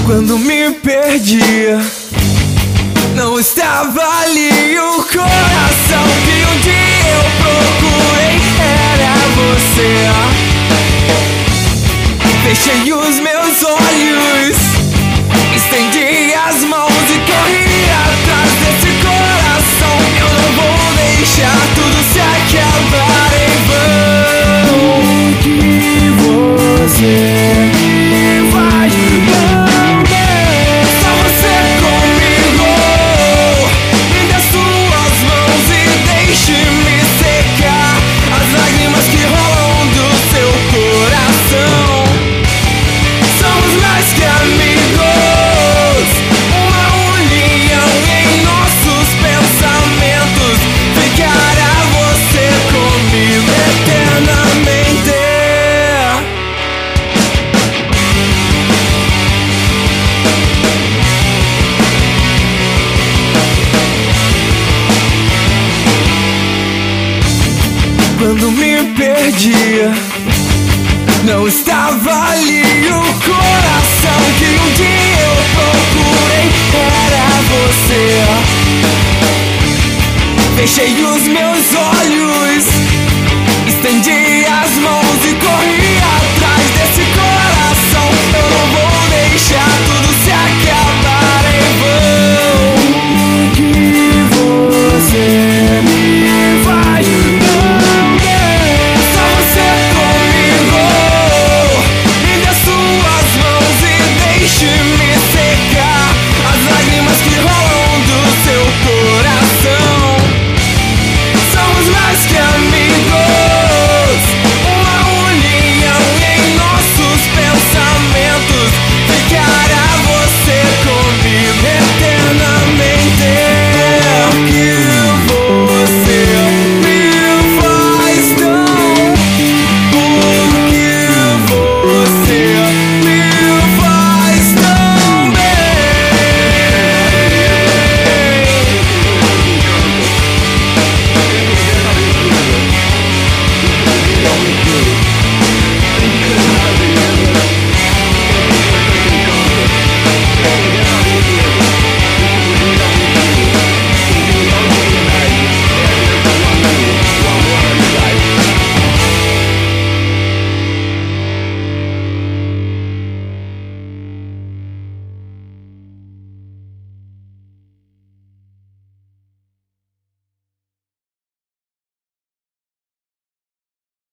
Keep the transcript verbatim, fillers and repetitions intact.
Quando me perdi, não estava ali o coração que um dia eu procurei. Era você. Fechei os meus olhos, estendi as mãos e corri atrás desse coração. Eu não vou deixar tudo se acabar em vão. Que você vai não ver. Só você comigo. Me dê suas mãos e deixe-me secar as lágrimas que rolam do seu coração. Somos mais que amigos, uma união em nossos pensamentos. Ficará você comigo eternamente. Quando me perdi, não estava ali o coração que um dia eu procurei. Era você. Fechei os meus olhos, estendi